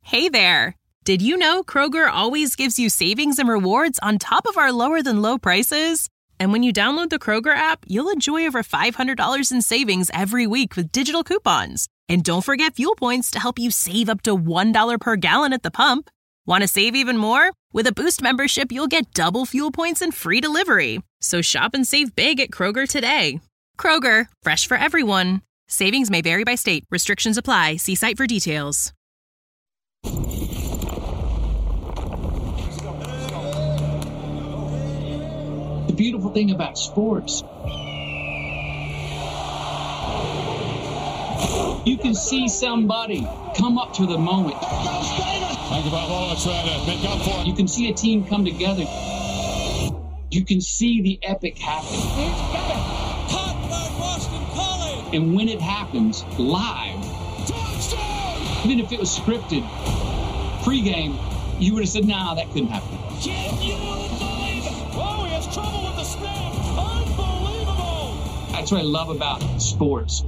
Hey there! Did you know Kroger always gives you savings and rewards on top of our lower-than-low prices? And when you download the Kroger app, you'll enjoy over $500 in savings every week with digital coupons. And don't forget fuel points to help you save up to $1 per gallon at the pump. Want to save even more? With a Boost membership, you'll get double fuel points and free delivery. So shop and save big at Kroger today. Kroger, fresh for everyone. Savings may vary by state. Restrictions apply. See site for details. The beautiful thing about sports, you can see somebody come up to the moment. You can see a team come together. You can see the epic happen. And when it happens live, even if it was scripted, pregame, you would have said, nah, that couldn't happen. Can you believe it? Oh, he has trouble with the snap. Unbelievable. That's what I love about sports.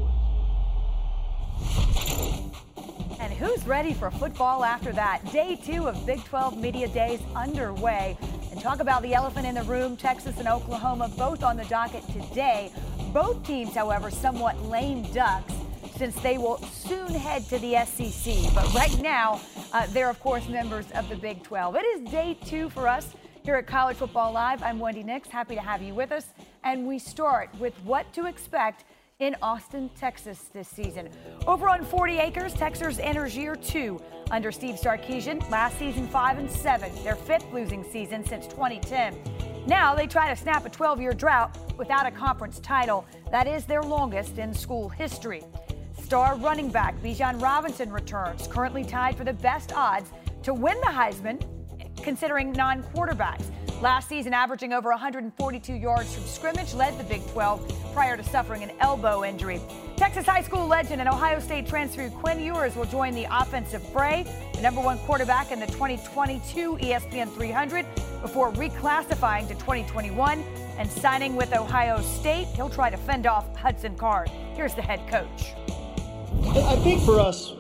And who's ready for football after that? Day 2 of Big 12 Media Days underway. And talk about the elephant in the room, Texas and Oklahoma both on the docket today. Both teams, however, somewhat lame ducks since they will soon head to the SEC. But right now, they're, of course, members of the Big 12. It is day 2 for us here at College Football Live. I'm Wendy Nix. Happy to have you with us. And we start with what to expect in Austin, Texas this season. Over on 40 acres, Texas enters year 2 under Steve Sarkisian. Last season 5-7, their 5th losing season since 2010. Now they try to snap a 12-year drought without a conference title. That is their longest in school history. Star running back Bijan Robinson returns, currently tied for the best odds to win the Heisman, considering non-quarterbacks. Last season, averaging over 142 yards from scrimmage, led the Big 12 prior to suffering an elbow injury. Texas high school legend and Ohio State transfer Quinn Ewers will join the offensive fray, the #1 quarterback in the 2022 ESPN 300, before reclassifying to 2021 and signing with Ohio State. He'll try to fend off Hudson Card. Here's the head coach. I think for us,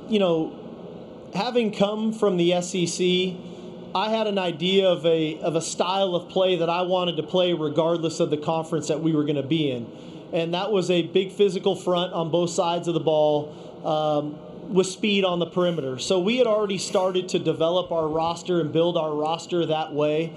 having come from the SEC, I had an idea of a style of play that I wanted to play regardless of the conference that we were going to be in. And that was a big physical front on both sides of the ball with speed on the perimeter. So we had already started to develop our roster and build our roster that way.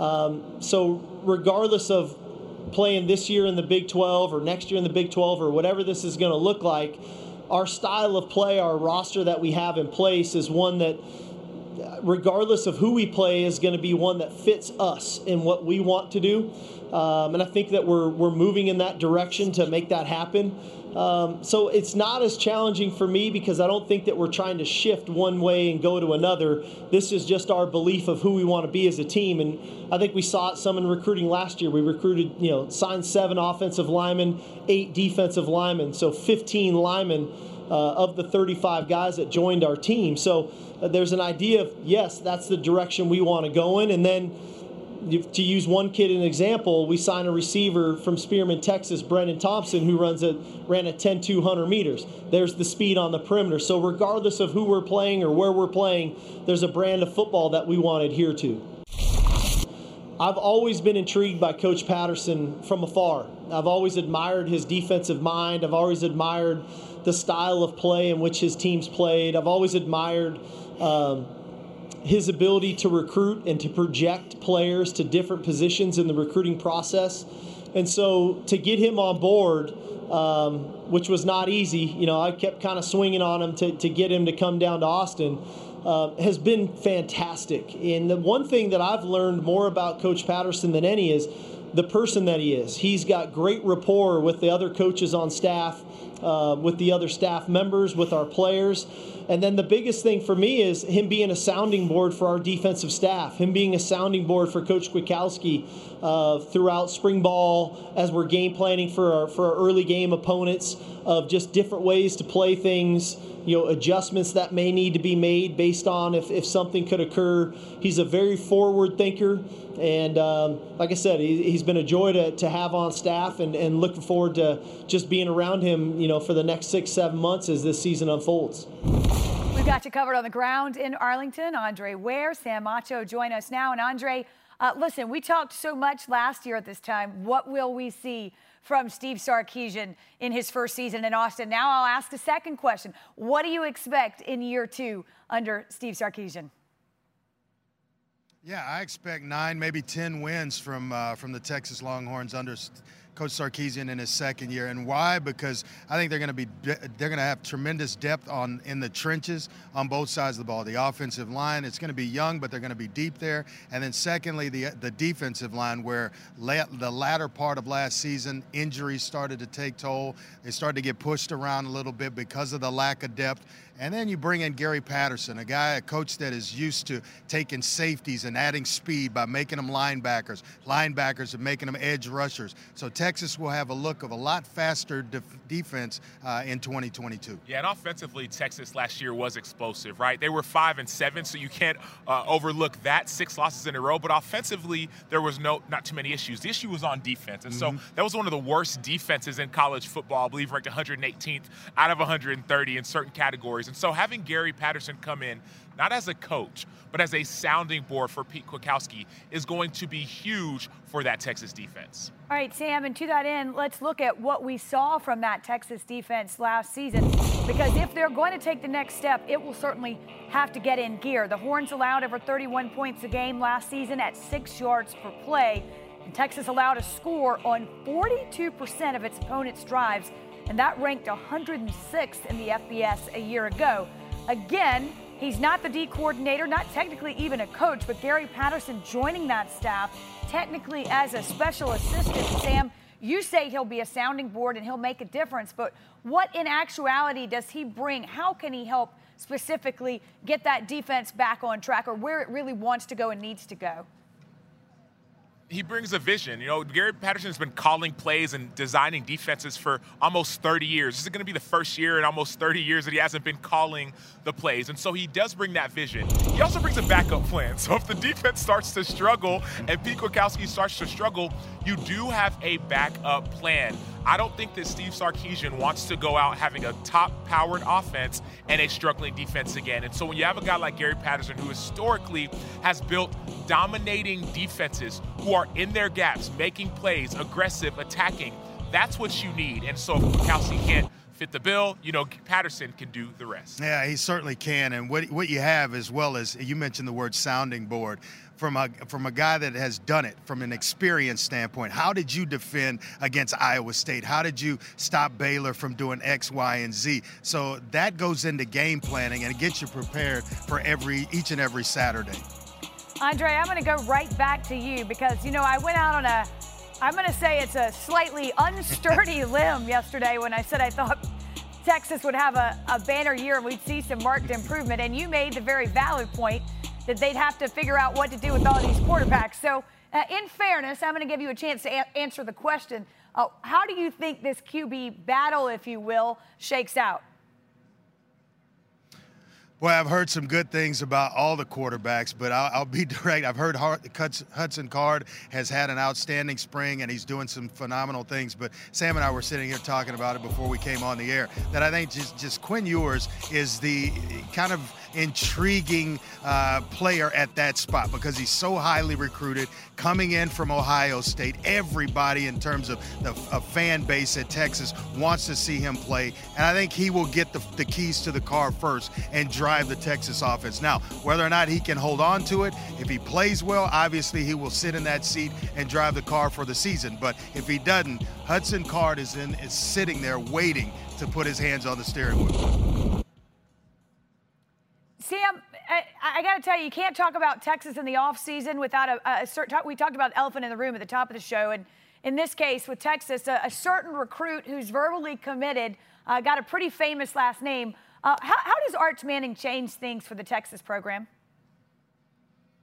So regardless of playing this year in the Big 12 or next year in the Big 12 or whatever this is going to look like, our style of play, our roster that we have in place is one that, regardless of who we play, is going to be one that fits us in what we want to do. And I think that we're moving in that direction to make that happen. So it's not as challenging for me because I don't think that we're trying to shift one way and go to another. This is just our belief of who we want to be as a team. And I think we saw it some in recruiting last year. We recruited, signed 7 offensive linemen, 8 defensive linemen, so 15 linemen of the 35 guys that joined our team. So there's an idea of, yes, that's the direction we want to go in. And then to use one kid as an example, we signed a receiver from Spearman, Texas, Brendan Thompson, who ran a 10-200 meters. There's the speed on the perimeter. So regardless of who we're playing or where we're playing, there's a brand of football that we want to adhere to. I've always been intrigued by Coach Patterson from afar. I've always admired his defensive mind. I've always admired the style of play in which his teams played. I've always admired his ability to recruit and to project players to different positions in the recruiting process. And so to get him on board, which was not easy, I kept kind of swinging on him to get him to come down to Austin, has been fantastic. And the one thing that I've learned more about Coach Patterson than any is the person that he is. He's got great rapport with the other coaches on staff, with the other staff members, with our players. And then the biggest thing for me is him being a sounding board for our defensive staff, him being a sounding board for Coach Kwiatkowski throughout spring ball as we're game planning for our early game opponents, of just different ways to play things, adjustments that may need to be made based on if something could occur. He's a very forward thinker. And like I said, he's been a joy to have on staff, and looking forward to just being around him, for the next 6-7 months as this season unfolds. We've got you covered on the ground in Arlington. Andre Ware, Sam Acho join us now. And Andre, listen, we talked so much last year at this time. What will we see from Steve Sarkisian in his first season in Austin? Now I'll ask a second question. What do you expect in year 2 under Steve Sarkisian? Yeah, I expect 9, maybe 10 wins from the Texas Longhorns under Coach Sarkisian in his second year. And why? Because I think they're going to have tremendous depth in the trenches on both sides of the ball. The offensive line, it's going to be young, but they're going to be deep there. And then secondly, the defensive line, where the latter part of last season, injuries started to take toll. They started to get pushed around a little bit because of the lack of depth. And then you bring in Gary Patterson, a coach that is used to taking safeties and adding speed by making them linebackers and making them edge rushers. So Texas will have a look of a lot faster defense in 2022. Yeah, and offensively, Texas last year was explosive, right? They were 5-7, so you can't overlook that, 6 losses in a row. But offensively, there was not too many issues. The issue was on defense, and so that was one of the worst defenses in college football. I believe ranked 118th out of 130 in certain categories. And so having Gary Patterson come in, not as a coach, but as a sounding board for Pete Kwiatkowski, is going to be huge for that Texas defense. All right, Sam, and to that end, let's look at what we saw from that Texas defense last season, because if they're going to take the next step, it will certainly have to get in gear. The Horns allowed over 31 points a game last season at 6 yards per play, and Texas allowed a score on 42% of its opponent's drives, and that ranked 106th in the FBS a year ago. Again, he's not the D coordinator, not technically even a coach, but Gary Patterson joining that staff technically as a special assistant. Sam, you say he'll be a sounding board and he'll make a difference, but what in actuality does he bring? How can he help specifically get that defense back on track, or where it really wants to go and needs to go? He brings a vision. You know, Gary Patterson's been calling plays and designing defenses for almost 30 years. This is going to be the first year in almost 30 years that he hasn't been calling the plays. And so he does bring that vision. He also brings a backup plan. So if the defense starts to struggle and Pete Kwiatkowski starts to struggle, you do have a backup plan. I don't think that Steve Sarkisian wants to go out having a top-powered offense and a struggling defense again. And so when you have a guy like Gary Patterson, who historically has built dominating defenses who are in their gaps, making plays, aggressive, attacking, that's what you need. And so if Kwiatkowski can't fit the bill, you know, Patterson can do the rest. Yeah, he certainly can. And what you have, as well as you mentioned the word sounding board, from a guy that has done it from an experience standpoint. How did you defend against Iowa State? How did you stop Baylor from doing X, Y, and Z? So that goes into game planning and it gets you prepared for each and every Saturday. Andre, I'm going to go right back to you because, you know, I went out on I'm going to say it's a slightly unsturdy limb yesterday when I said I thought Texas would have a banner year and we'd see some marked improvement. And you made the very valid point that they'd have to figure out what to do with all these quarterbacks. So in fairness, I'm going to give you a chance to answer the question. How do you think this QB battle, if you will, shakes out? Well, I've heard some good things about all the quarterbacks, but I'll be direct. I've heard Hudson Card has had an outstanding spring, and he's doing some phenomenal things. But Sam and I were sitting here talking about it before we came on the air, that I think just Quinn Ewers is the kind of intriguing player at that spot because he's so highly recruited, coming in from Ohio State. Everybody in terms of a fan base at Texas wants to see him play, and I think he will get the keys to the car first and drive the Texas offense. Now, whether or not he can hold on to it, if he plays well, obviously he will sit in that seat and drive the car for the season. But if he doesn't, Hudson Card is sitting there waiting to put his hands on the steering wheel. Sam, I got to tell you, you can't talk about Texas in the offseason without a certain – we talked about elephant in the room at the top of the show. And in this case, with Texas, a certain recruit who's verbally committed, got a pretty famous last name. How does Arch Manning change things for the Texas program?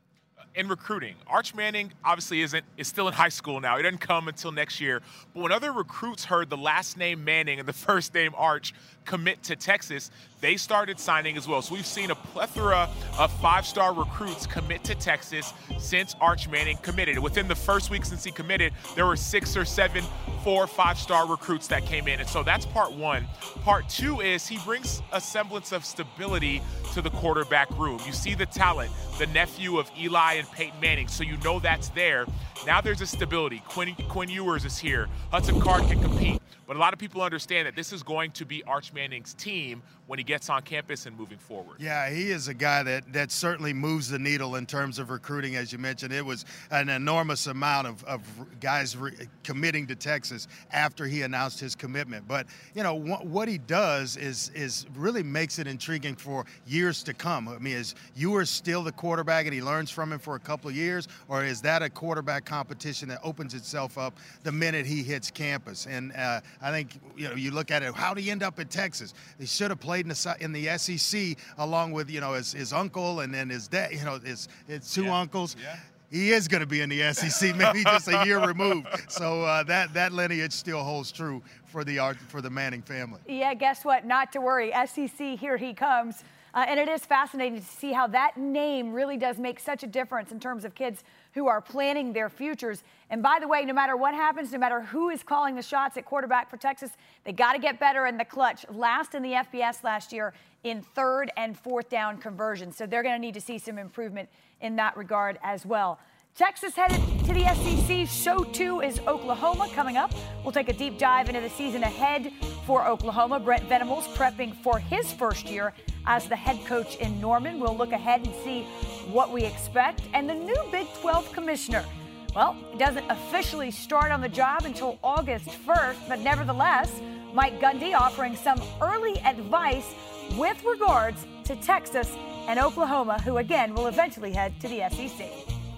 in recruiting. Arch Manning obviously is still in high school now. He doesn't come until next year. But when other recruits heard the last name Manning and the first name Arch commit to Texas, they started signing as well. So we've seen a plethora of 5-star recruits commit to Texas since Arch Manning committed. Within the first week since he committed, there were 6 or 7 4 or 5-star recruits that came in. And so that's part one. Part two is he brings a semblance of stability to the quarterback room. You see the talent, the nephew of Eli and Peyton Manning, so you know that's there. Now there's a stability. Quinn Ewers is here. Hudson Card can compete. But a lot of people understand that this is going to be Arch Manning's team when he gets on campus and moving forward. Yeah, he is a guy that certainly moves the needle in terms of recruiting. As you mentioned, it was an enormous amount of guys committing to Texas after he announced his commitment. But, you know, what he does is really makes it intriguing for years to come. I mean, is Ewers still the quarterback and he learns from him for a couple of years, or is that a quarterback competition that opens itself up the minute he hits campus? And I think, you know, you look at it, how did he end up in Texas? He should have played in the SEC along with, you know, his uncle and then his dad, you know, his two uncles. Yeah. He is going to be in the SEC, maybe just a year removed. So that lineage still holds true for the Manning family. Yeah, guess what? Not to worry. SEC, here he comes. And it is fascinating to see how that name really does make such a difference in terms of kids who are planning their futures. And by the way, no matter what happens, no matter who is calling the shots at quarterback for Texas, they got to get better in the clutch. Last in the FBS last year in 3rd and 4th down conversions. So they're going to need to see some improvement in that regard as well. Texas headed to the SEC, so too is Oklahoma coming up. We'll take a deep dive into the season ahead for Oklahoma. Brent Venables prepping for his first year as the head coach in Norman. We'll look ahead and see what we expect. And the new Big 12 commissioner, well, he doesn't officially start on the job until August 1st, but nevertheless, Mike Gundy offering some early advice with regards to Texas and Oklahoma, who again will eventually head to the SEC.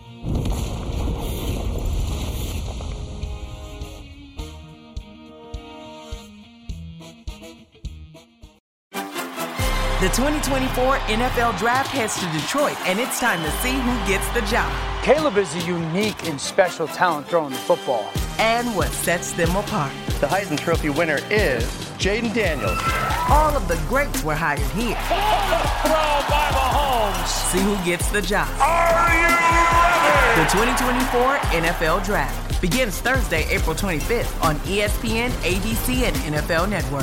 The 2024 NFL Draft heads to Detroit, and it's time to see who gets the job. Caleb is a unique and special talent throwing the football. And what sets them apart. The Heisman Trophy winner is Jaden Daniels. All of the greats were hired here. Throw by Mahomes. See who gets the job. Are you ready? The 2024 NFL Draft begins Thursday, April 25th on ESPN, ABC, and NFL Network.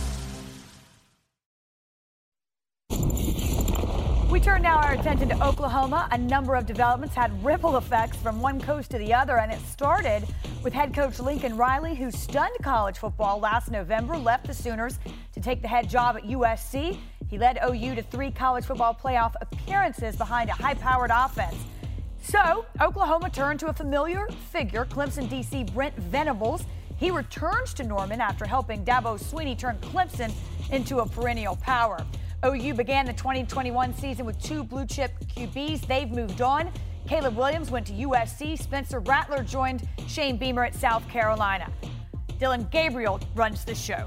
We turn now our attention to Oklahoma. A number of developments had ripple effects from one coast to the other, and it started with head coach Lincoln Riley, who stunned college football last November, left the Sooners to take the head job at USC. He led OU to 3 college football playoff appearances behind a high-powered offense. So Oklahoma turned to a familiar figure, Clemson DC Brent Venables. He returns to Norman after helping Dabo Swinney turn Clemson into a perennial power. OU began the 2021 season with 2 blue-chip QBs. They've moved on. Caleb Williams went to USC. Spencer Rattler joined Shane Beamer at South Carolina. Dylan Gabriel runs the show.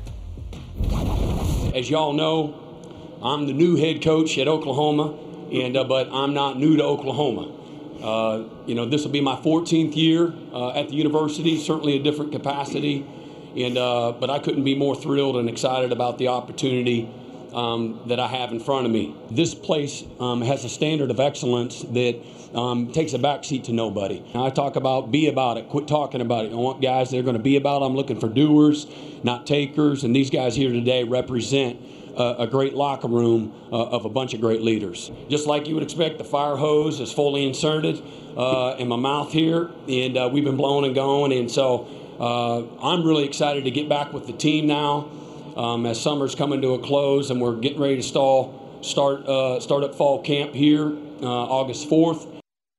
As y'all know, I'm the new head coach at Oklahoma, but I'm not new to Oklahoma. This will be my 14th year at the university, certainly a different capacity, but I couldn't be more thrilled and excited about the opportunity that I have in front of me. This place has a standard of excellence that takes a backseat to nobody. Now, I talk about be about it, quit talking about it. I want guys that are going to be about it. I'm looking for doers, not takers, and these guys here today represent a great locker room of a bunch of great leaders. Just like you would expect, the fire hose is fully inserted in my mouth here, and we've been blowing and going, and so I'm really excited to get back with the team now. As summer's coming to a close and we're getting ready to start up fall camp here August 4th.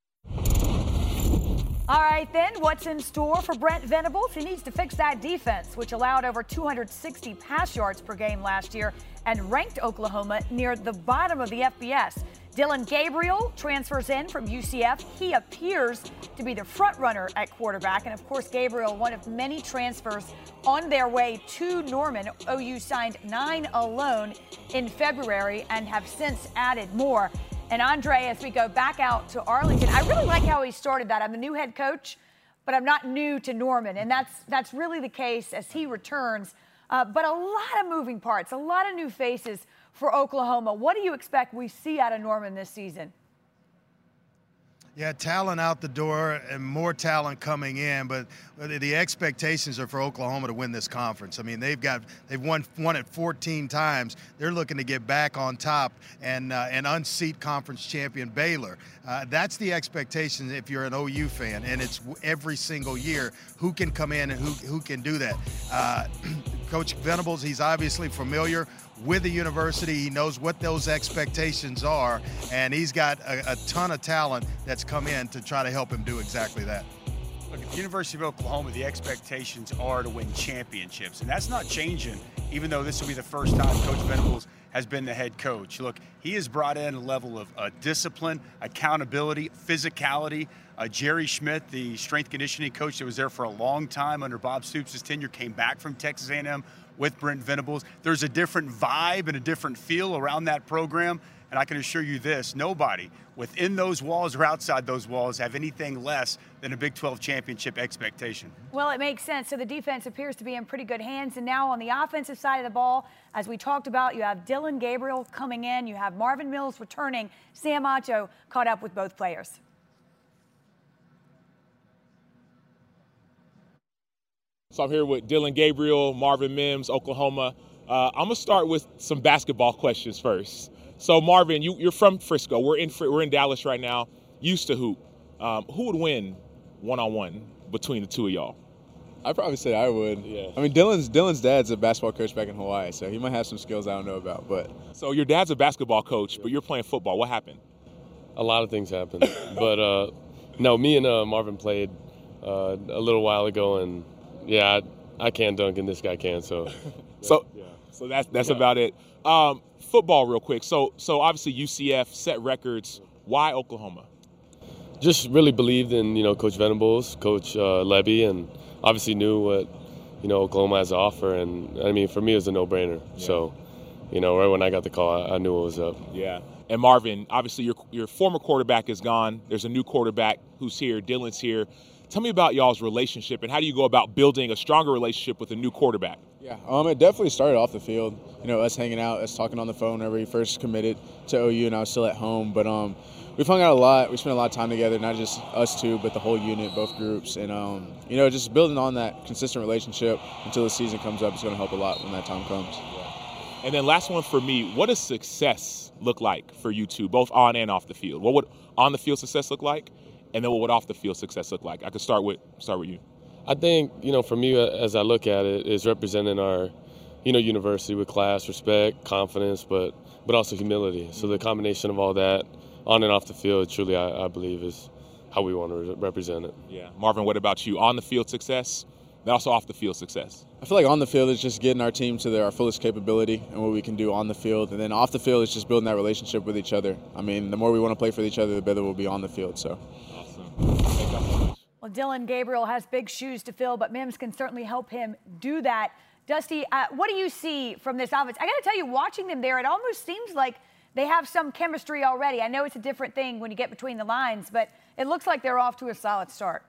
All right, then, what's in store for Brent Venables? He needs to fix that defense, which allowed over 260 pass yards per game last year and ranked Oklahoma near the bottom of the FBS. Dylan Gabriel transfers in from UCF. He appears to be the front runner at quarterback. And, of course, Gabriel, one of many transfers on their way to Norman. OU signed 9 alone in February and have since added more. And Andre, as we go back out to Arlington, I really like how he started that. I'm a new head coach, but I'm not new to Norman. And that's really the case as he returns. But a lot of moving parts, a lot of new faces for Oklahoma. What do you expect we see out of Norman this season? Yeah, talent out the door and more talent coming in, but the expectations are for Oklahoma to win this conference. I mean, they've won it 14 times. They're looking to get back on top and unseat conference champion Baylor. That's the expectation if you're an OU fan, and it's every single year who can come in and who can do that. Coach Venables, he's obviously familiar with the university. He knows what those expectations are, and he's got a ton of talent that's come in to try to help him do exactly that. Look, at the University of Oklahoma, the expectations are to win championships, and that's not changing, even though this will be the first time Coach Venables has been the head coach. Look, he has brought in a level of discipline, accountability, physicality. Jerry Schmidt, the strength conditioning coach that was there for a long time under Bob Stoops' tenure, came back from Texas A&M with Brent Venables. There's a different vibe and a different feel around that program, and I can assure you this, nobody within those walls or outside those walls have anything less than a Big 12 championship expectation. Well, it makes sense. So the defense appears to be in pretty good hands. And now on the offensive side of the ball, as we talked about, you have Dillon Gabriel coming in. You have Marvin Mills returning. Sam Acho caught up with both players. So I'm here with Dillon Gabriel, Marvin Mims, Oklahoma. I'm going to start with some basketball questions first. So, Marvin, you're from Frisco. We're in Dallas right now. Used to hoop. Who would win one-on-one between the two of y'all? I'd probably say I would. Yeah. I mean, Dillon's dad's a basketball coach back in Hawaii, so he might have some skills I don't know about. But so your dad's a basketball coach, but you're playing football. What happened? A lot of things happened. But, no, me and Marvin played a little while ago, and, yeah, I can't dunk and this guy can, so. So that's about it. Football real quick. So obviously UCF set records. Why Oklahoma? Just really believed in, Coach Venables, Coach Levy, and obviously knew what, Oklahoma has to offer. And, I mean, for me, it was a no-brainer. Yeah. So, right when I got the call, I knew what was up. Yeah. And Marvin, obviously your former quarterback is gone. There's a new quarterback who's here. Dillon's here. Tell me about y'all's relationship and how do you go about building a stronger relationship with a new quarterback? Yeah, it definitely started off the field. Us hanging out, us talking on the phone whenever he first committed to OU, and I was still at home. But we've hung out a lot. We spent a lot of time together, not just us two, but the whole unit, both groups. And, just building on that consistent relationship until the season comes up is going to help a lot when that time comes. Yeah. And then last one for me, what does success look like for you two, both on and off the field? What would on-the-field success look like? And then what would off-the-field success look like? I could start with you. I think, for me, as I look at it, is representing our, university with class, respect, confidence, but also humility. So the combination of all that on and off the field, truly, I believe, is how we want to represent it. Yeah. Marvin, what about you? On-the-field success, then also off-the-field success? I feel like on the field is just getting our team to our fullest capability and what we can do on the field. And then off the field is just building that relationship with each other. I mean, the more we want to play for each other, the better we'll be on the field. So. Awesome. Well, Dillon Gabriel has big shoes to fill, but Mims can certainly help him do that. Dusty, what do you see from this offense? I got to tell you, watching them there, it almost seems like they have some chemistry already. I know it's a different thing when you get between the lines, but it looks like they're off to a solid start.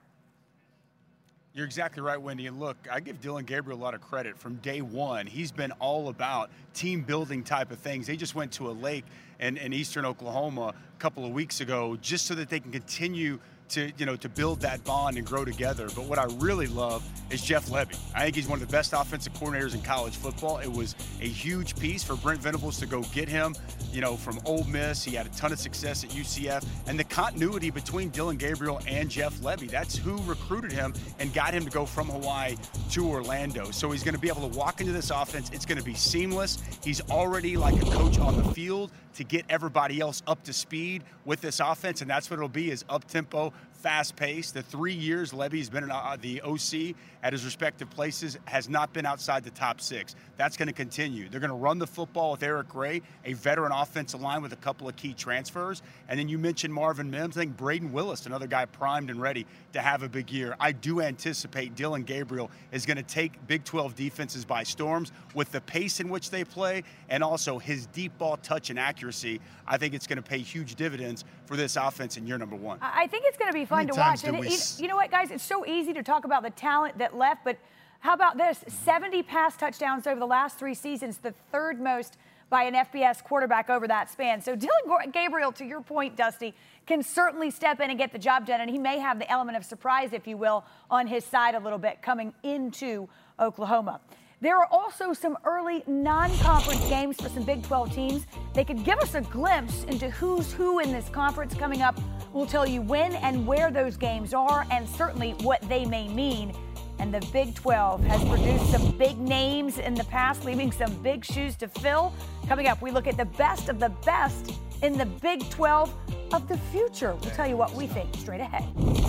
You're exactly right, Wendy. And look, I give Dillon Gabriel a lot of credit. From day one, he's been all about team-building type of things. They just went to a lake in eastern Oklahoma a couple of weeks ago just so that they can continue to build that bond and grow together. But what I really love is Jeff Lebby. I think he's one of the best offensive coordinators in college football. It was a huge piece for Brent Venables to go get him, from Ole Miss. He had a ton of success at UCF. And the continuity between Dillon Gabriel and Jeff Lebby, that's who recruited him and got him to go from Hawaii to Orlando. So he's going to be able to walk into this offense. It's going to be seamless. He's already like a coach on the field to get everybody else up to speed with this offense, and that's what it'll be, is up-tempo, fast-paced. The 3 years Levy's been the OC at his respective places has not been outside the top 6. That's going to continue. They're going to run the football with Eric Gray, a veteran offensive line with a couple of key transfers. And then you mentioned Marvin Mims. I think Braden Willis, another guy primed and ready to have a big year. I do anticipate Dillon Gabriel is going to take Big 12 defenses by storms with the pace in which they play and also his deep ball touch and accuracy. I think it's going to pay huge dividends for this offense in year number 1. I think it's going to be fun to watch. And you know what, guys? It's so easy to talk about the talent that left, but how about this? 70 pass touchdowns over the last 3 seasons, the 3rd most by an FBS quarterback over that span. So Dillon Gabriel, to your point, Dusty, can certainly step in and get the job done, and he may have the element of surprise, if you will, on his side a little bit coming into Oklahoma. There are also some early non-conference games for some Big 12 teams. They could give us a glimpse into who's who in this conference coming up. We'll tell you when and where those games are and certainly what they may mean. And the Big 12 has produced some big names in the past, leaving some big shoes to fill. Coming up, we look at the best of the best in the Big 12 of the future. We'll tell you what we think straight ahead.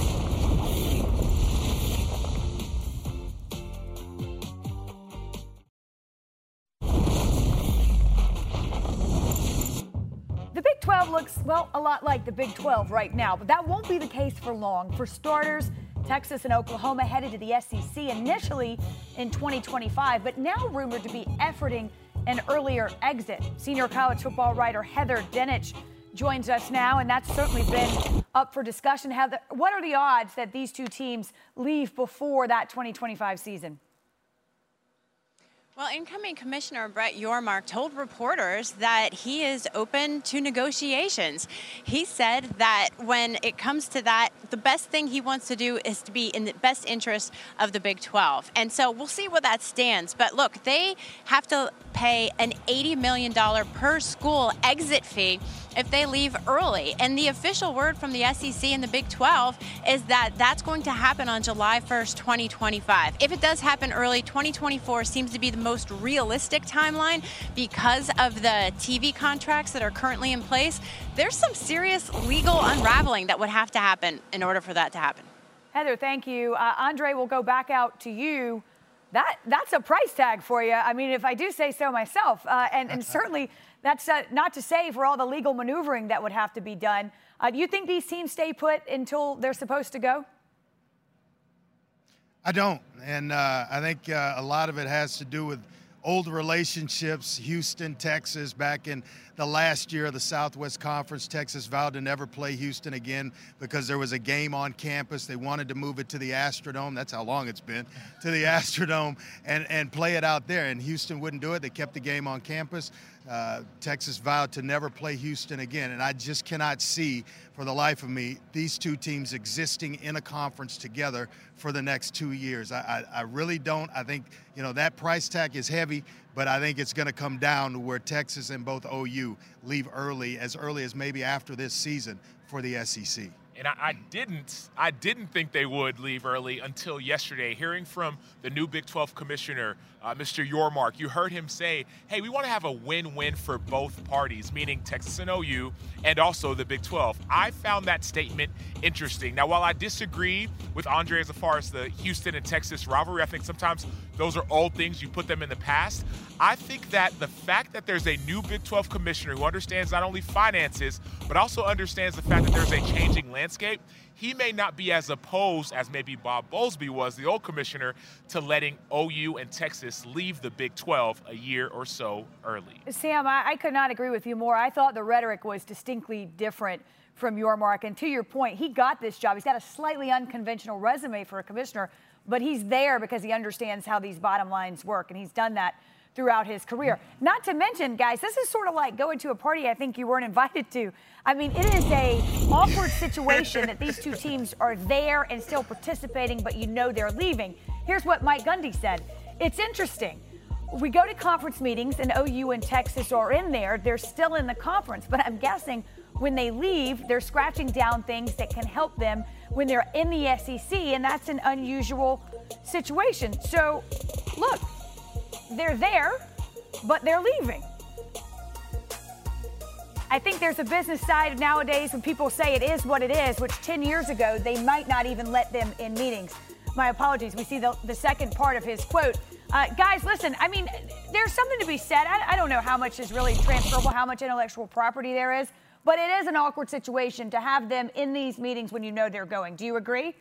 The Big 12 looks, well, a lot like the Big 12 right now, but that won't be the case for long. For starters, Texas and Oklahoma headed to the SEC initially in 2025, but now rumored to be efforting an earlier exit. Senior college football writer Heather Dinich joins us now, and that's certainly been up for discussion. Heather, what are the odds that these two teams leave before that 2025 season? Well, incoming Commissioner Brett Yormark told reporters that he is open to negotiations. He said that when it comes to that, the best thing he wants to do is to be in the best interest of the Big 12. And so we'll see where that stands. But look, they have to pay an $80 million per school exit fee if they leave early. And the official word from the SEC and the Big 12 is that that's going to happen on July 1st, 2025. If it does happen early, 2024 seems to be the most realistic timeline because of the TV contracts that are currently in place. There's some serious legal unraveling that would have to happen in order for that to happen. Heather, thank you. Andre, we'll go back out to you. That's a price tag for you. I mean, if I do say so myself, and certainly that's not to say for all the legal maneuvering that would have to be done. Do you think these teams stay put until they're supposed to go? I don't, and I think a lot of it has to do with old relationships. Houston, Texas, back in the last year of the Southwest Conference, Texas vowed to never play Houston again because there was a game on campus. They wanted to move it to the Astrodome. That's how long it's been, to the Astrodome, and play it out there. And Houston wouldn't do it. They kept the game on campus. Texas vowed to never play Houston again, and I just cannot see for the life of me these two teams existing in a conference together for the next 2 years. I really don't. I think, you know, that price tag is heavy, but I think it's going to come down to where Texas and both OU leave early as maybe after this season for the SEC. And I didn't think they would leave early until yesterday. Hearing from the new Big 12 commissioner, Mr. Yormark, you heard him say, hey, we want to have a win-win for both parties, meaning Texas and OU and also the Big 12. I found that statement interesting. Now, while I disagree with Andre as far as the Houston and Texas rivalry, I think sometimes those are old things. You put them in the past. I think that the fact that there's a new Big 12 commissioner who understands not only finances, but also understands the fact that there's a changing landscape, he may not be as opposed as maybe Bob Bowlesby was, the old commissioner, to letting OU and Texas leave the Big 12 a year or so early. Sam, I could not agree with you more. I thought the rhetoric was distinctly different from Yormark. And to your point, he got this job. He's got a slightly unconventional resume for a commissioner, but he's there because he understands how these bottom lines work, and he's done that throughout his career. Not to mention, guys, this is sort of like going to a party I think you weren't invited to. I mean, it is a awkward situation that these two teams are there and still participating, but you know they're leaving. Here's what Mike Gundy said. It's interesting. We go to conference meetings, and OU and Texas are in there. They're still in the conference, but I'm guessing when they leave, they're scratching down things that can help them when they're in the SEC, and that's an unusual situation. So, look, they're there, but they're leaving. I think there's a business side nowadays when people say it is what it is, which 10 years ago, they might not even let them in meetings. My apologies. We see the second part of his quote. Guys, listen, I mean, there's something to be said. I don't know how much is really transferable, how much intellectual property there is, but it is an awkward situation to have them in these meetings when you know they're going. Do you agree?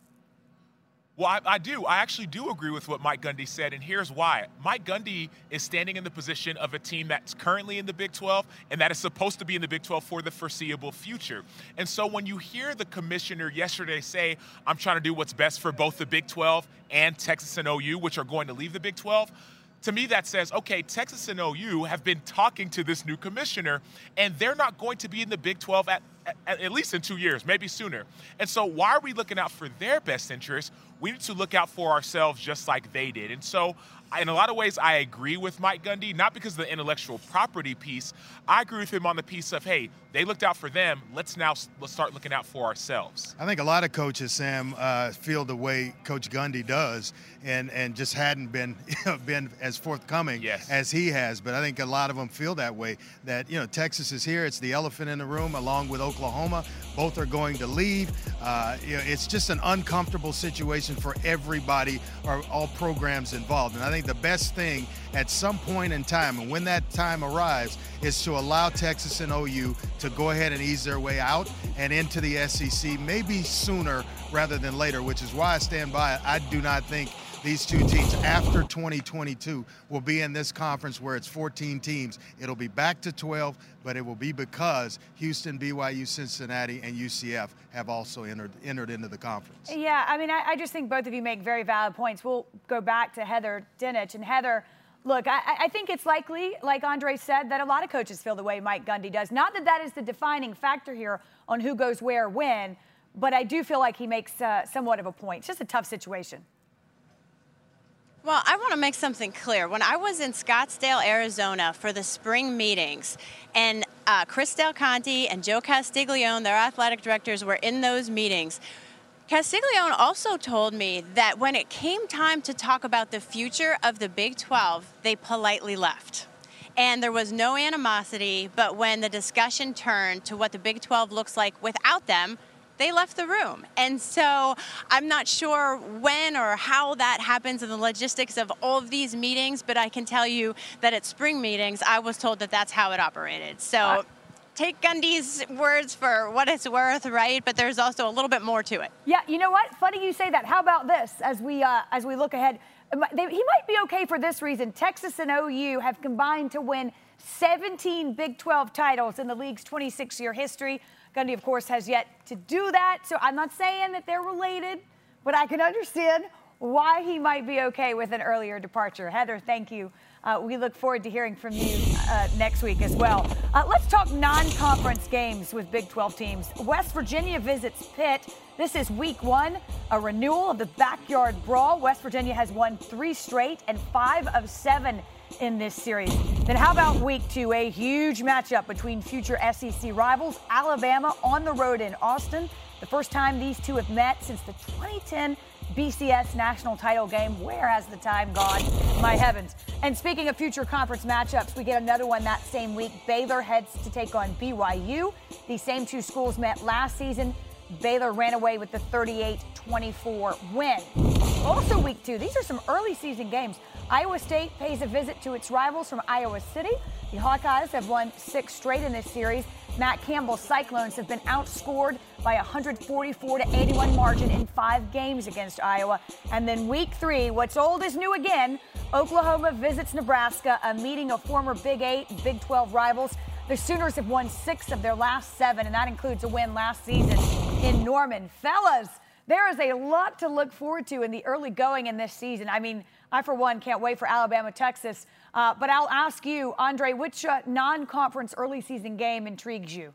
Well, I do. I actually do agree with what Mike Gundy said, and here's why. Mike Gundy is standing in the position of a team that's currently in the Big 12 and that is supposed to be in the Big 12 for the foreseeable future. And so when you hear the commissioner yesterday say, I'm trying to do what's best for both the Big 12 and Texas and OU, which are going to leave the Big 12, to me, that says, okay, Texas and OU have been talking to this new commissioner, and they're not going to be in the Big 12 at least in 2 years, maybe sooner. And so why are we looking out for their best interests? We need to look out for ourselves just like they did. And so in a lot of ways, I agree with Mike Gundy, not because of the intellectual property piece. I agree with him on the piece of, hey, they looked out for them. Let's start looking out for ourselves. I think a lot of coaches, Sam, feel the way Coach Gundy does and just hadn't been as forthcoming as he has. But I think a lot of them feel that way, that, Texas is here. It's the elephant in the room along with Oklahoma. Both are going to leave. It's just an uncomfortable situation for everybody or all programs involved. And I think the best thing at some point in time, and when that time arrives, is to allow Texas and OU to go ahead and ease their way out and into the SEC, maybe sooner rather than later, which is why I stand by it. I do not think these two teams after 2022 will be in this conference where it's 14 teams. It'll be back to 12, but it will be because Houston, BYU, Cincinnati, and UCF have also entered into the conference. Yeah, I mean, I just think both of you make very valid points. We'll go back to Heather Dinich. And Heather, look, I think it's likely, like Andre said, that a lot of coaches feel the way Mike Gundy does. Not that that is the defining factor here on who goes where, when, but I do feel like he makes somewhat of a point. It's just a tough situation. Well, I want to make something clear. When I was in Scottsdale, Arizona for the spring meetings, and Chris Del Conte and Joe Castiglione, their athletic directors, were in those meetings, Castiglione also told me that when it came time to talk about the future of the Big 12, they politely left. And there was no animosity, but when the discussion turned to what the Big 12 looks like without them, they left the room. And so I'm not sure when or how that happens in the logistics of all of these meetings, but I can tell you that at spring meetings, I was told that that's how it operated. So take Gundy's words for what it's worth, right? But there's also a little bit more to it. Yeah, you know what? Funny you say that. How about this as we look ahead? He might be okay for this reason. Texas and OU have combined to win 17 Big 12 titles in the league's 26-year history. Gundy, of course, has yet to do that, so I'm not saying that they're related, but I can understand why he might be okay with an earlier departure. Heather, thank you. We look forward to hearing from you next week as well. Let's talk non-conference games with Big 12 teams. West Virginia visits Pitt. This is week 1, a renewal of the backyard brawl. West Virginia has won 3 straight and 5 of 7 in this series. Then how about week 2, a huge matchup between future SEC rivals, Alabama on the road in Austin. The first time these two have met since the 2010 BCS national title game. Where has the time gone? My heavens. And speaking of future conference matchups, we get another one that same week. Baylor heads to take on BYU. These same two schools met last season. Baylor ran away with the 38-24 win. Also week 2, these are some early season games. Iowa State pays a visit to its rivals from Iowa City. The Hawkeyes have won 6 straight in this series. Matt Campbell's Cyclones have been outscored by a 144-81 margin in 5 games against Iowa. And then week 3, what's old is new again. Oklahoma visits Nebraska, a meeting of former Big 8, Big 12 rivals. The Sooners have won 6 of their last 7, and that includes a win last season in Norman. Fellas, there is a lot to look forward to in the early going in this season. I mean, I, for one, can't wait for Alabama, Texas. But I'll ask you, Andre, which non-conference early season game intrigues you?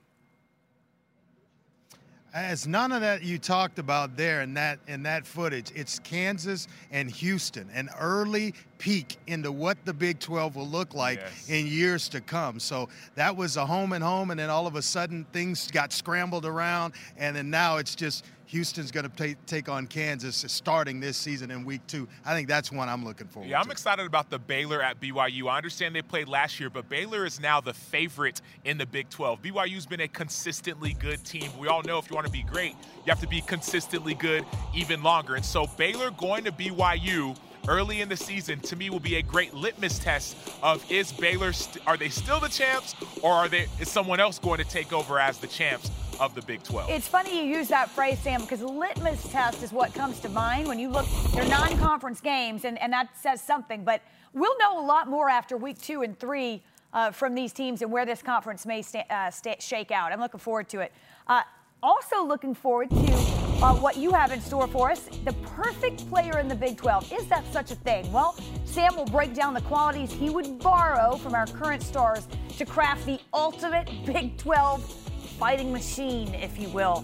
As none of that you talked about there in that footage, it's Kansas and Houston, an early peek into what the Big 12 will look like in years to come. So that was a home and home, and then all of a sudden things got scrambled around, and then now it's just Houston's going to take on Kansas starting this season in week 2. I think that's one I'm looking forward to. Yeah, I'm excited about the Baylor at BYU. I understand they played last year, but Baylor is now the favorite in the Big 12. BYU's been a consistently good team. We all know if you want to be great, you have to be consistently good even longer. And so Baylor going to BYU early in the season, to me, will be a great litmus test of is Baylor, are they still the champs, or is someone else going to take over as the champs of the Big 12? It's funny you use that phrase, Sam, because litmus test is what comes to mind when you look. They're non-conference games, and that says something. But we'll know a lot more after week 2 and 3 from these teams and where this conference may shake out. I'm looking forward to it. Also looking forward to what you have in store for us, the perfect player in the Big 12. Is that such a thing? Well, Sam will break down the qualities he would borrow from our current stars to craft the ultimate Big 12 fighting machine, if you will.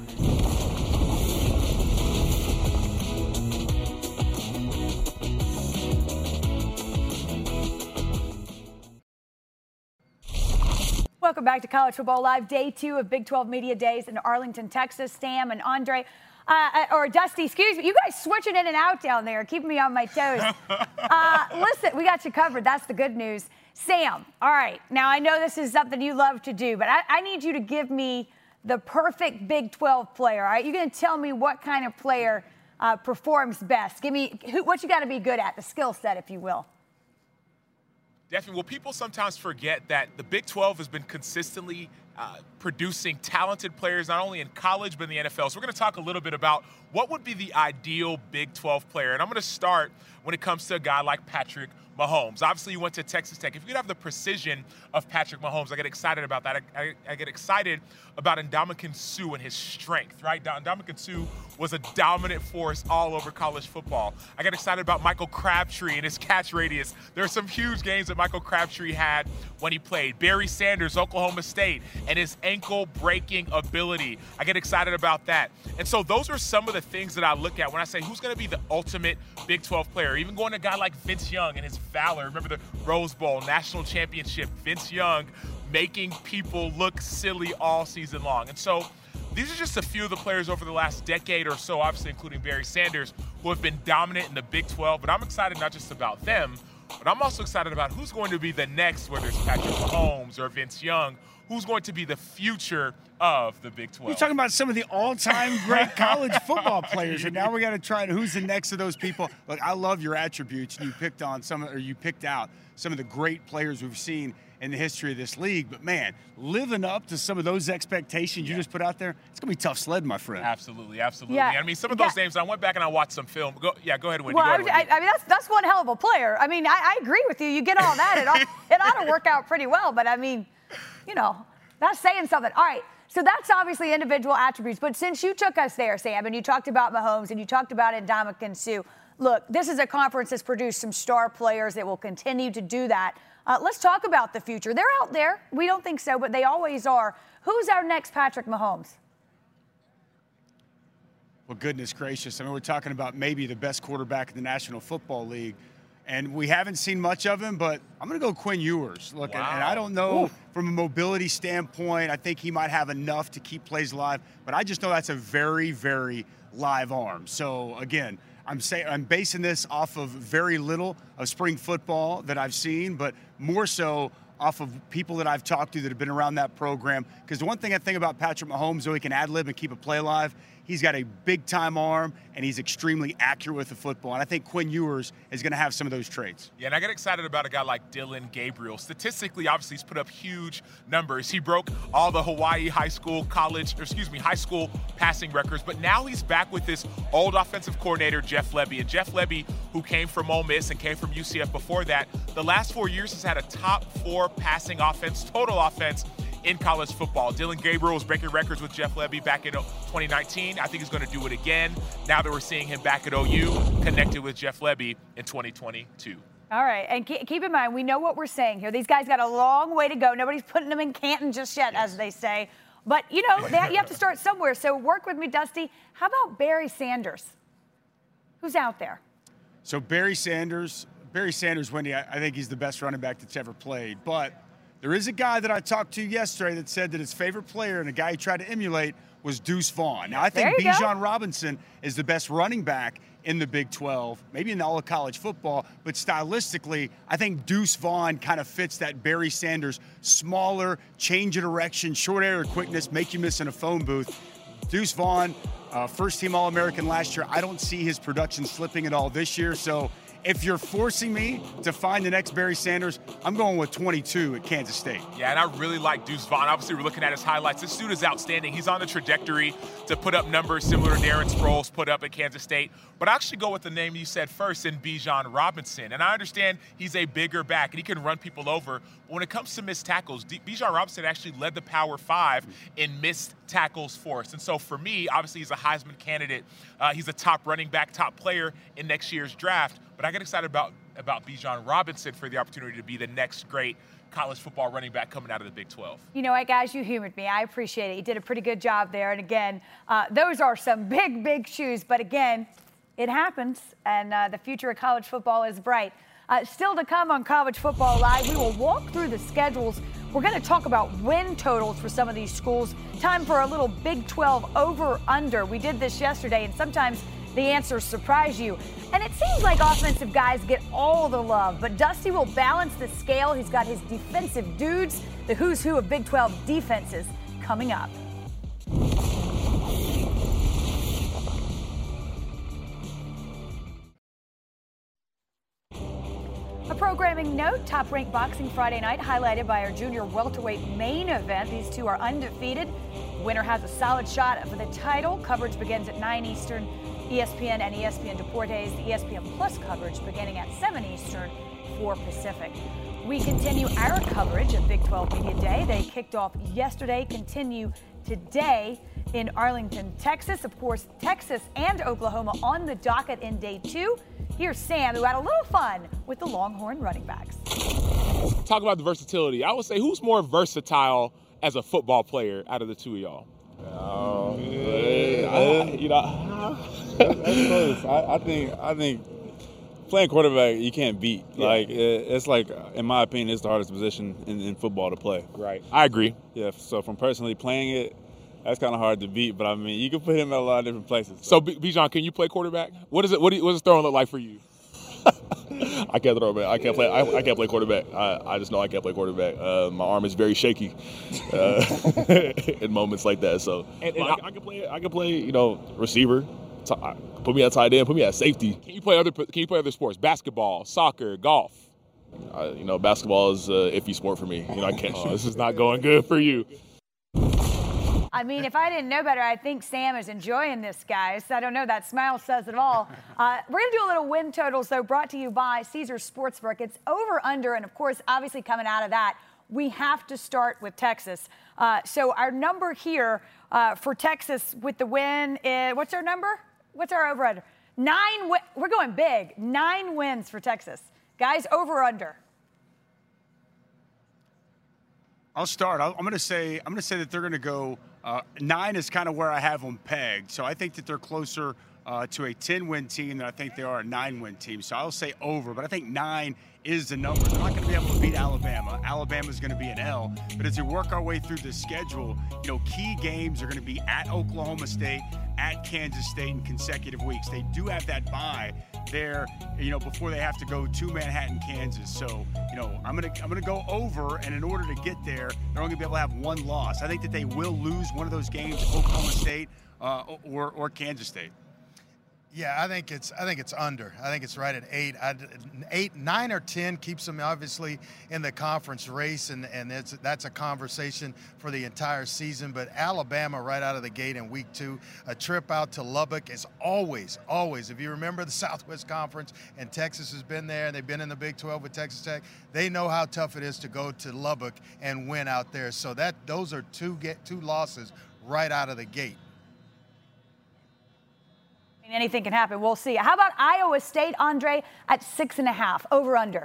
Welcome back to College Football Live, day 2 of Big 12 Media Days in Arlington, Texas. Sam and Andre, or Dusty, excuse me. You guys switching in and out down there, keeping me on my toes. Listen, we got you covered. That's the good news. Sam, all right. Now, I know this is something you love to do, but I need you to give me the perfect Big 12 player, all right? You're going to tell me what kind of player performs best. Give me what you got to be good at, the skill set, if you will. Definitely. Well, people sometimes forget that the Big 12 has been consistently producing talented players, not only in college, but in the NFL. So we're going to talk a little bit about what would be the ideal Big 12 player. And I'm going to start when it comes to a guy like Patrick Mahomes. Obviously, you went to Texas Tech. If you could have the precision of Patrick Mahomes, I get excited about that. I get excited about Ndamukong Suh and his strength, right? Ndamukong Suh was a dominant force all over college football. I get excited about Michael Crabtree and his catch radius. There are some huge games that Michael Crabtree had when he played. Barry Sanders, Oklahoma State, and his ankle-breaking ability. I get excited about that. And so those are some of the things that I look at when I say who's going to be the ultimate Big 12 player. Even going to a guy like Vince Young and his valor. Remember the Rose Bowl, national championship, Vince Young making people look silly all season long. And so these are just a few of the players over the last decade or so, obviously including Barry Sanders, who have been dominant in the Big 12. But I'm excited not just about them, but I'm also excited about who's going to be the next, whether it's Patrick Mahomes or Vince Young, who's going to be the future of the Big 12. You're talking about some of the all-time great college football players, and now we got to try to who's the next of those people. Look, I love your attributes. You picked out some of the great players we've seen in the history of this league. But, man, living up to some of those expectations you just put out there, it's going to be tough sledding, my friend. Absolutely, absolutely. Yeah. I mean, some of those names, I went back and I watched some film. Go ahead, Wendy. Well, go ahead, Wendy. I mean, that's one hell of a player. I mean, I agree with you. You get all that. It ought to work out pretty well. But, I mean, you know, that's saying something. All right. So that's obviously individual attributes. But since you took us there, Sam, and you talked about Mahomes and you talked about Ndamukong Suh, look, this is a conference that's produced some star players that will continue to do that. Let's talk about the future. They're out there. We don't think so, but they always are. Who's our next Patrick Mahomes? Well, goodness gracious. I mean, we're talking about maybe the best quarterback in the National Football League. And we haven't seen much of him, but I'm going to go Quinn Ewers. Look, wow. And I don't know from a mobility standpoint, I think he might have enough to keep plays alive, but I just know that's a very, very live arm. So, again, I'm basing this off of very little of spring football that I've seen, but more so off of people that I've talked to that have been around that program. Because the one thing I think about Patrick Mahomes, though he can ad-lib and keep a play alive, he's got a big-time arm, and he's extremely accurate with the football. And I think Quinn Ewers is going to have some of those traits. Yeah, and I get excited about a guy like Dillon Gabriel. Statistically, obviously, he's put up huge numbers. He broke all the Hawaii high school passing records. But now he's back with this old offensive coordinator, Jeff Lebby. And Jeff Lebby, who came from Ole Miss and came from UCF before that, the last 4 years has had a top 4 passing offense, total offense, in college football. Dillon Gabriel was breaking records with Jeff Lebby back in 2019. I think he's going to do it again now that we're seeing him back at OU, connected with Jeff Lebby in 2022. All right, and keep in mind, we know what we're saying here. These guys got a long way to go. Nobody's putting them in Canton just yet, as they say. But, you know, you have to start somewhere. So work with me, Dusty. How about Barry Sanders? Who's out there? So Barry Sanders, Barry Sanders, Wendy, I think he's the best running back that's ever played. But there is a guy that I talked to yesterday that said that his favorite player and a guy he tried to emulate was Deuce Vaughn. Now, I think Bijan Robinson is the best running back in the Big 12, maybe in all of college football, but stylistically, I think Deuce Vaughn kind of fits that Barry Sanders smaller, change of direction, short area quickness, make you miss in a phone booth. Deuce Vaughn, first-team All-American last year. I don't see his production slipping at all this year, so if you're forcing me to find the next Barry Sanders, I'm going with 22 at Kansas State. Yeah, and I really like Deuce Vaughn. Obviously, we're looking at his highlights. This dude is outstanding. He's on the trajectory to put up numbers similar to Darren Sproles put up at Kansas State. But I actually go with the name you said first in Bijan Robinson. And I understand he's a bigger back and he can run people over. But when it comes to missed tackles, Bijan Robinson actually led the Power 5 in missed tackles for us. And so for me, obviously, he's a Heisman candidate. He's a top running back, top player in next year's draft. But I get excited about Bijan Robinson for the opportunity to be the next great college football running back coming out of the Big 12. You know what, guys? You humored me. I appreciate it. You did a pretty good job there. And again, those are some big, big shoes. But again, it happens. And the future of college football is bright. Still to come on College Football Live, we will walk through the schedules. We're going to talk about win totals for some of these schools. Time for a little Big 12 over-under. We did this yesterday, and sometimes the answers surprise you. And it seems like offensive guys get all the love, but Dusty will balance the scale. He's got his defensive dudes, the who's who of Big 12 defenses, coming up. A programming note, Top Rank Boxing Friday night, highlighted by our junior welterweight main event. These two are undefeated. The winner has a solid shot for the title. Coverage begins at 9 Eastern. ESPN and ESPN Deportes, the ESPN Plus coverage beginning at 7 Eastern, 4 Pacific. We continue our coverage of Big 12 Media Day. They kicked off yesterday, continue today in Arlington, Texas. Of course, Texas and Oklahoma on the docket in day 2. Here's Sam, who had a little fun with the Longhorn running backs. Talk about the versatility. I would say, who's more versatile as a football player out of the two of y'all? That's close. I think playing quarterback you can't beat. Yeah. Like it's like, in my opinion, it's the hardest position in football to play. Right. I agree. Yeah. So from personally playing it, that's kind of hard to beat. But I mean, you can put him at a lot of different places. So Bijan, can you play quarterback? What does throwing look like for you? I can't throw, man. I can't play quarterback. I just know I can't play quarterback. My arm is very shaky in moments like that. So I can play. Receiver. Put me at tight end. Put me at safety. Can you play other sports? Basketball, soccer, golf. Basketball is an iffy sport for me. I can't. This is not going good for you. I mean, if I didn't know better, I think Sam is enjoying this, guys. I don't know. That smile says it all. We're going to do a little win totals, though, brought to you by Caesars Sportsbook. It's over, under, and, of course, obviously coming out of that, we have to start with Texas. So our number here for Texas with the win is, what's our number? What's our over, under? 9. We're going big. 9 wins for Texas. Guys, over, under. I'll start. I'm going to say that they're going to go 9 is kind of where I have them pegged. So I think that they're closer to a 10-win team than I think they are a 9-win team. So I'll say over, but I think 9 is the number. They're not going to be able to beat Alabama. Alabama's going to be an L. But as we work our way through the schedule, key games are going to be at Oklahoma State, at Kansas State in consecutive weeks. They do have that bye there, before they have to go to Manhattan, Kansas. So, I'm gonna go over, and in order to get there, they're only gonna be able to have 1 loss. I think that they will lose one of those games, Oklahoma State or Kansas State. Yeah, I think it's under. I think it's right at 8. 9 or 10 keeps them obviously in the conference race, and that's a conversation for the entire season. But Alabama right out of the gate in week 2, a trip out to Lubbock is always, if you remember the Southwest Conference, and Texas has been there, and they've been in the Big 12 with Texas Tech, they know how tough it is to go to Lubbock and win out there. So those are two losses right out of the gate. Anything can happen. We'll see. How about Iowa State, Andre, at 6.5, over, under?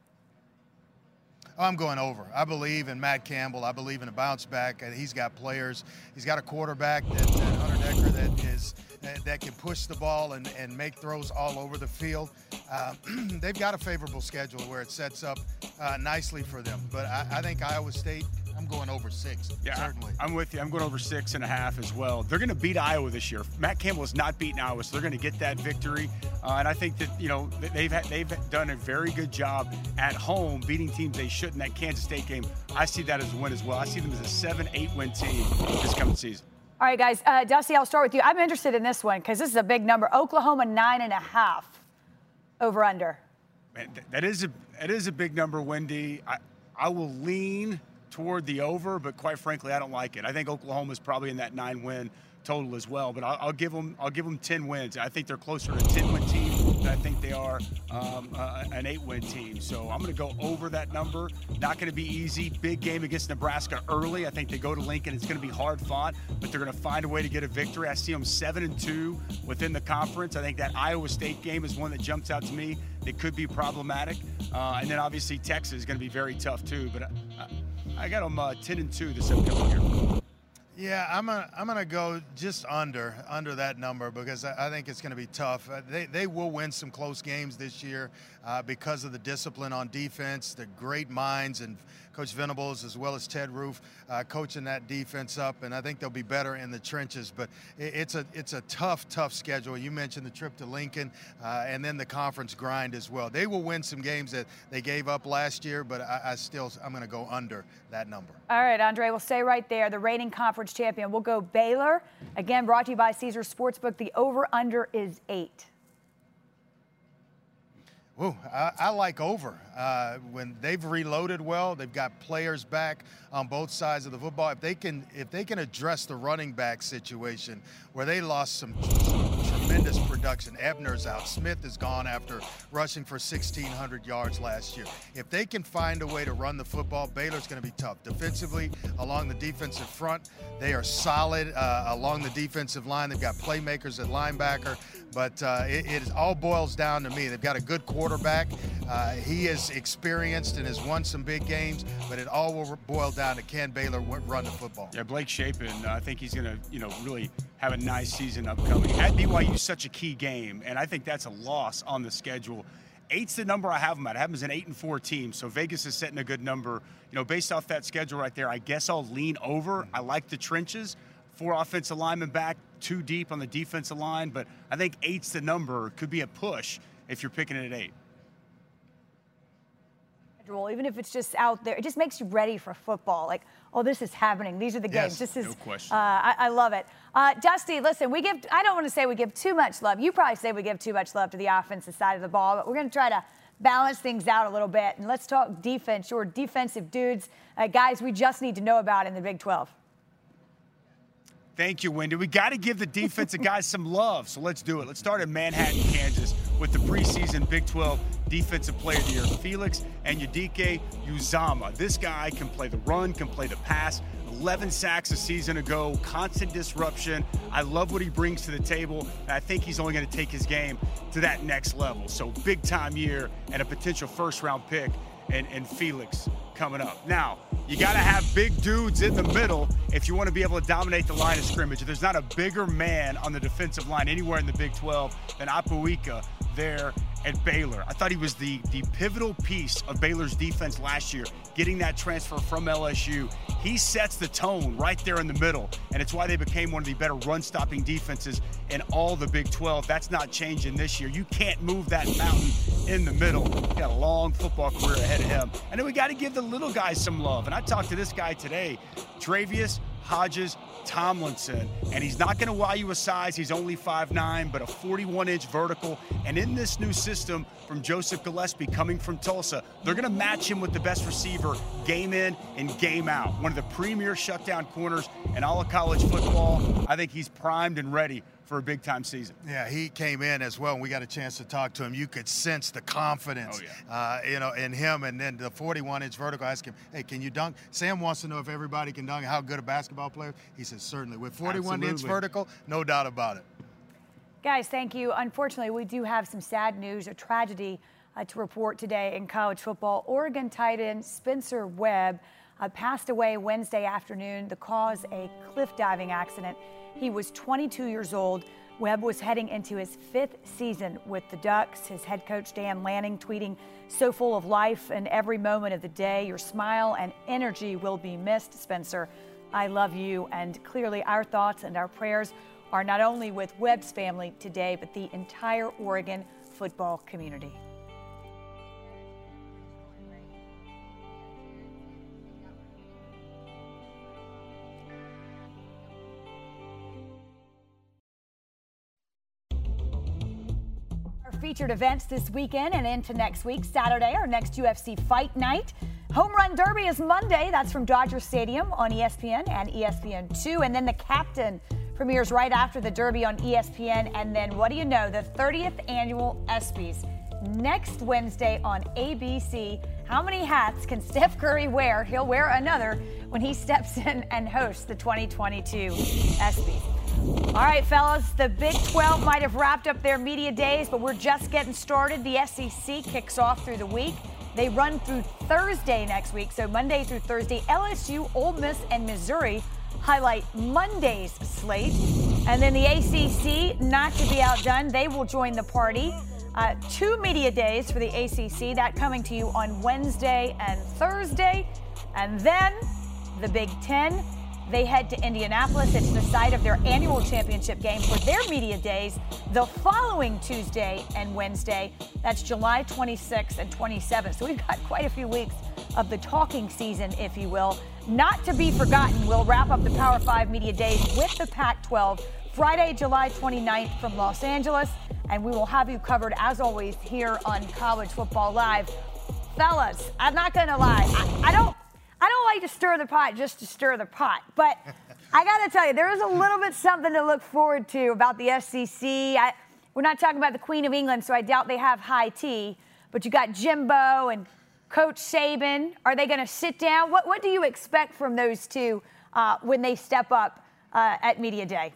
I'm going over. I believe in Matt Campbell. I believe in a bounce back. He's got players. He's got a quarterback, that Hunter Decker, that can push the ball and make throws all over the field. They've got a favorable schedule where it sets up nicely for them. But I think Iowa State, I'm going over 6. Yeah, certainly. I'm with you. I'm going over 6.5 as well. They're going to beat Iowa this year. Matt Campbell has not beaten Iowa, so they're going to get that victory. And I think that, you know, they've done a very good job at home beating teams they shouldn't. That Kansas State game, I see that as a win as well. I see them as a 7-8 win team this coming season. All right, guys. Dusty, I'll start with you. I'm interested in this one because this is a big number. Oklahoma 9.5 over under. Man, that is a big number, Wendy. I will lean toward the over, but quite frankly, I don't like it. I think Oklahoma's probably in that 9-win total as well, but I'll give them 10 wins. I think they're closer to a 10-win team than I think they are an 8-win team. So I'm going to go over that number. Not going to be easy. Big game against Nebraska early. I think they go to Lincoln. It's going to be hard fought, but they're going to find a way to get a victory. I see them 7-2 within the conference. I think that Iowa State game is one that jumps out to me. It could be problematic, and then obviously Texas is going to be very tough too. But I got them 10-2 this upcoming year. Yeah, I'm gonna go just under that number because I think it's going to be tough. They will win some close games this year because of the discipline on defense, the great minds, and Coach Venables as well as Ted Roof coaching that defense up, and I think they'll be better in the trenches. But it's a tough schedule. You mentioned the trip to Lincoln and then the conference grind as well. They will win some games that they gave up last year, but I'm going to go under that number. All right, Andre, we'll stay right there. The reigning conference champion. We'll go Baylor. Again, brought to you by Caesars Sportsbook. The over-under is 8. Ooh, I like over. When they've reloaded well, they've got players back on both sides of the football. If they can address the running back situation where they lost some tremendous production. Ebner's out. Smith is gone after rushing for 1,600 yards last year. If they can find a way to run the football, Baylor's going to be tough. Defensively, along the defensive front, they are solid. Along the defensive line, they've got playmakers at linebacker. But it all boils down to me. They've got a good quarterback. He is experienced and has won some big games, but it all will boil down to can Baylor run the football. Yeah, Blake Shapen, I think he's going to, really have a nice season upcoming. At BYU, such a key game, and I think that's a loss on the schedule. 8's the number I have them at. I have them as an 8-4 team, so Vegas is setting a good number. Based off that schedule right there, I guess I'll lean over. I like the trenches. 4 offensive linemen back, 2 deep on the defensive line, but I think 8's the number. Could be a push if you're picking it at 8. Even if it's just out there, it just makes you ready for football. Like, oh, this is happening. These are the games. Yes, this is, no question. I love it. Dusty, listen, I don't want to say we give too much love. You probably say we give too much love to the offensive side of the ball, but we're going to try to balance things out a little bit. And let's talk defense, your defensive dudes, guys we just need to know about in the Big 12. Thank you, Wendy. We got to give the defensive guys some love, so let's do it. Let's start in Manhattan, Kansas, with the preseason Big 12 Defensive Player of the Year, Felix Anyudike Uzama. This guy can play the run, can play the pass. 11 sacks a season ago, constant disruption. I love what he brings to the table, and I think he's only going to take his game to that next level. So big-time year and a potential first-round pick and Felix coming up. Now, you got to have big dudes in the middle if you want to be able to dominate the line of scrimmage. There's not a bigger man on the defensive line anywhere in the Big 12 than Apuika there at Baylor. I thought he was the pivotal piece of Baylor's defense last year, getting that transfer from LSU. He sets the tone right there in the middle, and it's why they became one of the better run-stopping defenses in all the Big 12. That's not changing this year. You can't move that mountain in the middle. He's got a long football career ahead of him. And then we got to give the little guys some love. And I talked to this guy today, Travius Hodges Tomlinson, and he's not going to wow you with size. He's only 5'9", but a 41-inch vertical. And in this new system from Joseph Gillespie coming from Tulsa, they're going to match him with the best receiver game in and game out. One of the premier shutdown corners in all of college football. I think he's primed and ready for a big-time season. Yeah, he came in as well, and we got a chance to talk to him. You could sense the confidence, in him. And then the 41-inch vertical, I asked him, hey, can you dunk? Sam wants to know if everybody can dunk, how good a basketball player. He says, certainly. With 41-inch vertical, no doubt about it. Guys, thank you. Unfortunately, we do have some sad news, a tragedy to report today in college football. Oregon tight end Spencer Webb passed away Wednesday afternoon. The cause, a cliff diving accident. He was 22 years old. Webb was heading into his 5th season with the Ducks. His head coach, Dan Lanning, tweeting, "So full of life and every moment of the day. Your smile and energy will be missed, Spencer. I love you." And clearly our thoughts and our prayers are not only with Webb's family today, but the entire Oregon football community. Featured events this weekend and into next week. Saturday, our next UFC Fight Night. Home Run Derby is Monday. That's from Dodger Stadium on ESPN and ESPN2. And then the Captain premieres right after the Derby on ESPN. And then, what do you know, the 30th annual ESPYs next Wednesday on ABC. How many hats can Steph Curry wear? He'll wear another when he steps in and hosts the 2022 ESPYs. All right, fellas, the Big 12 might have wrapped up their media days, but we're just getting started. The SEC kicks off through the week. They run through Thursday next week, so Monday through Thursday. LSU, Ole Miss, and Missouri highlight Monday's slate. And then the ACC, not to be outdone, they will join the party. 2 media days for the ACC, that coming to you on Wednesday and Thursday. And then the Big 10. They head to Indianapolis. It's the site of their annual championship game for their media days the following Tuesday and Wednesday. That's July 26th and 27th. So we've got quite a few weeks of the talking season, if you will. Not to be forgotten, we'll wrap up the Power 5 media days with the Pac-12 Friday, July 29th from Los Angeles. And we will have you covered, as always, here on College Football Live. Fellas, I'm not going to lie. I don't like to stir the pot just to stir the pot, but I got to tell you, there is a little bit something to look forward to about the SEC. We're not talking about the Queen of England, so I doubt they have high tea, but you got Jimbo and Coach Saban. Are they going to sit down? What do you expect from those two when they step up at Media Day?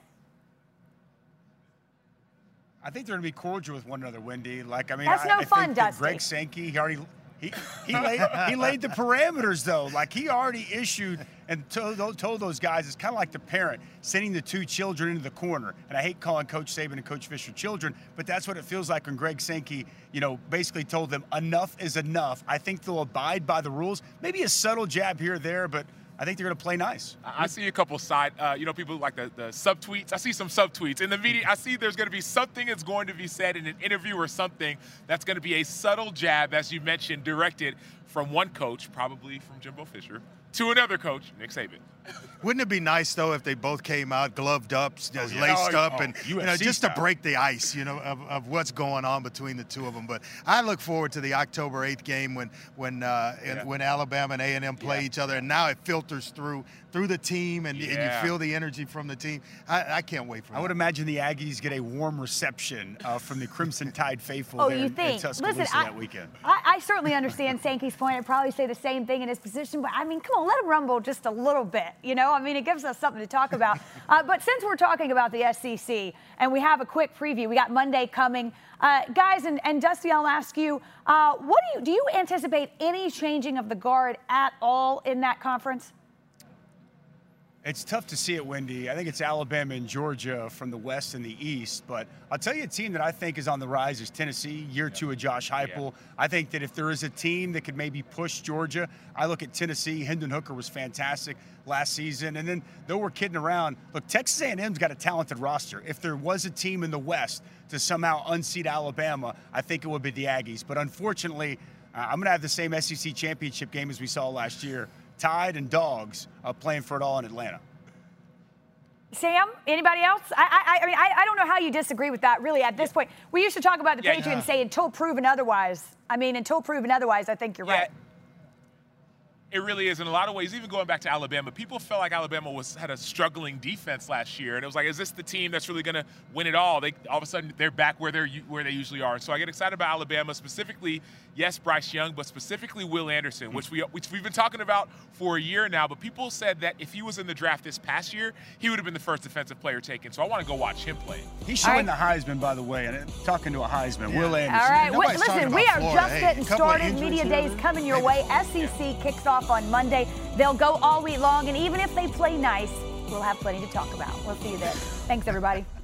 I think they're going to be cordial with one another, Wendy. That's no fun, Dusty. Greg Sankey, he laid the parameters, though. He already issued and told those guys, it's kind of like the parent sending the 2 children into the corner. And I hate calling Coach Saban and Coach Fisher children, but that's what it feels like when Greg Sankey, basically told them enough is enough. I think they'll abide by the rules. Maybe a subtle jab here or there, but I think they're going to play nice. I see a couple side, people like the subtweets. I see some subtweets. In the media, I see there's going to be something that's going to be said in an interview or something that's going to be a subtle jab, as you mentioned, directed from one coach, probably from Jimbo Fisher, to another coach, Nick Saban. Wouldn't it be nice, though, if they both came out gloved up, laced up, and just to break the ice, of what's going on between the two of them? But I look forward to the October 8th game when Alabama and A&M play each other, and now it filters through the team, and you feel the energy from the team. I can't wait for that. I would imagine the Aggies get a warm reception from the Crimson Tide faithful in Tuscaloosa that weekend. I certainly understand Sankey's point. I'd probably say the same thing in his position, but come on, let him rumble just a little bit. It gives us something to talk about. But since we're talking about the SEC and we have a quick preview, we got Monday coming. Guys, and Dusty, I'll ask you, do you anticipate any changing of the guard at all in that conference? It's tough to see it, Wendy. I think it's Alabama and Georgia from the West and the East. But I'll tell you a team that I think is on the rise is Tennessee, year 2 of Josh Heupel. I think that if there is a team that could maybe push Georgia, I look at Tennessee. Hendon Hooker was fantastic last season. And then, though we're kidding around, look, Texas A&M's got a talented roster. If there was a team in the West to somehow unseat Alabama, I think it would be the Aggies. But unfortunately, I'm going to have the same SEC championship game as we saw last year. Tide and Dogs playing for it all in Atlanta. Sam, anybody else? I don't know how you disagree with that, really, at this point. We used to talk about the Patriots and say until proven otherwise. Until proven otherwise, I think you're right. It really is. In a lot of ways, even going back to Alabama, people felt like Alabama had a struggling defense last year. And it was like, is this the team that's really going to win it all? All of a sudden, they're back where they usually are. So I get excited about Alabama, specifically, yes, Bryce Young, but specifically Will Anderson, which we've been talking about for a year now. But people said that if he was in the draft this past year, he would have been the first defensive player taken. So I want to go watch him play. He's showing the Heisman, by the way, and talking to a Heisman, Will Anderson. All right, listen, we are just getting started. Media Days coming your way. SEC kicks off off on Monday. They'll go all week long, and even if they play nice, we'll have plenty to talk about. We'll see you then. Thanks, everybody.